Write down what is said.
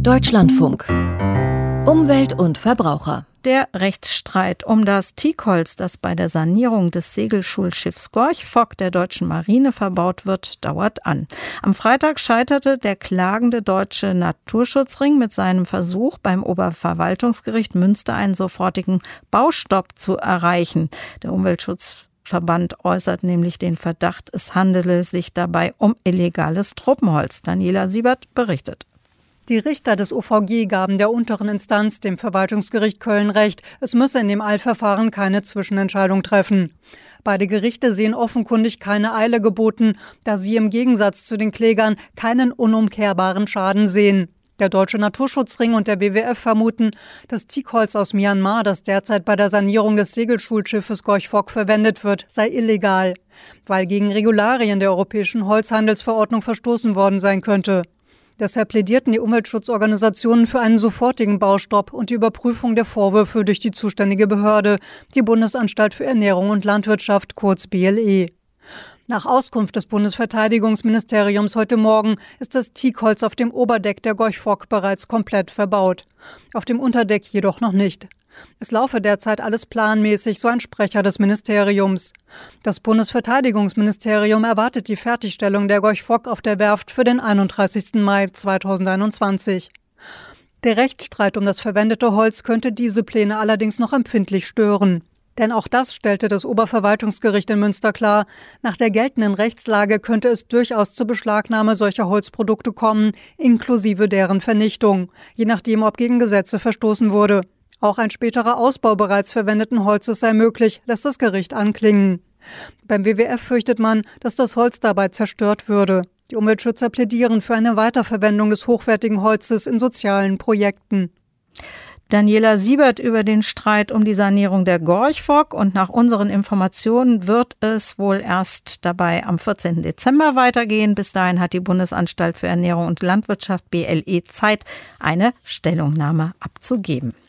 Deutschlandfunk. Umwelt und Verbraucher. Der Rechtsstreit um das Teakholz, das bei der Sanierung des Segelschulschiffs Gorch Fock der deutschen Marine verbaut wird, dauert an. Am Freitag scheiterte der klagende Deutsche Naturschutzring mit seinem Versuch, beim Oberverwaltungsgericht Münster einen sofortigen Baustopp zu erreichen. Der Umweltschutzverband äußert nämlich den Verdacht, es handele sich dabei um illegales Tropenholz. Daniela Siebert berichtet. Die Richter des OVG gaben der unteren Instanz, dem Verwaltungsgericht Köln, recht. Es müsse in dem Eilverfahren keine Zwischenentscheidung treffen. Beide Gerichte sehen offenkundig keine Eile geboten, da sie im Gegensatz zu den Klägern keinen unumkehrbaren Schaden sehen. Der Deutsche Naturschutzring und der WWF vermuten, das Teakholz aus Myanmar, das derzeit bei der Sanierung des Segelschulschiffes Gorch Fock verwendet wird, sei illegal, weil gegen Regularien der Europäischen Holzhandelsverordnung verstoßen worden sein könnte. Deshalb plädierten die Umweltschutzorganisationen für einen sofortigen Baustopp und die Überprüfung der Vorwürfe durch die zuständige Behörde, die Bundesanstalt für Ernährung und Landwirtschaft, kurz BLE. Nach Auskunft des Bundesverteidigungsministeriums heute Morgen ist das Teakholz auf dem Oberdeck der Gorch Fock bereits komplett verbaut, auf dem Unterdeck jedoch noch nicht. Es laufe derzeit alles planmäßig, so ein Sprecher des Ministeriums. Das Bundesverteidigungsministerium erwartet die Fertigstellung der Gorch Fock auf der Werft für den 31. Mai 2021. Der Rechtsstreit um das verwendete Holz könnte diese Pläne allerdings noch empfindlich stören. Denn auch das stellte das Oberverwaltungsgericht in Münster klar. Nach der geltenden Rechtslage könnte es durchaus zur Beschlagnahme solcher Holzprodukte kommen, inklusive deren Vernichtung, je nachdem, ob gegen Gesetze verstoßen wurde. Auch ein späterer Ausbau bereits verwendeten Holzes sei möglich, lässt das Gericht anklingen. Beim WWF fürchtet man, dass das Holz dabei zerstört würde. Die Umweltschützer plädieren für eine Weiterverwendung des hochwertigen Holzes in sozialen Projekten. Daniela Siebert über den Streit um die Sanierung der Gorch Fock, und nach unseren Informationen wird es wohl erst dabei am 14. Dezember weitergehen. Bis dahin hat die Bundesanstalt für Ernährung und Landwirtschaft BLE Zeit, eine Stellungnahme abzugeben.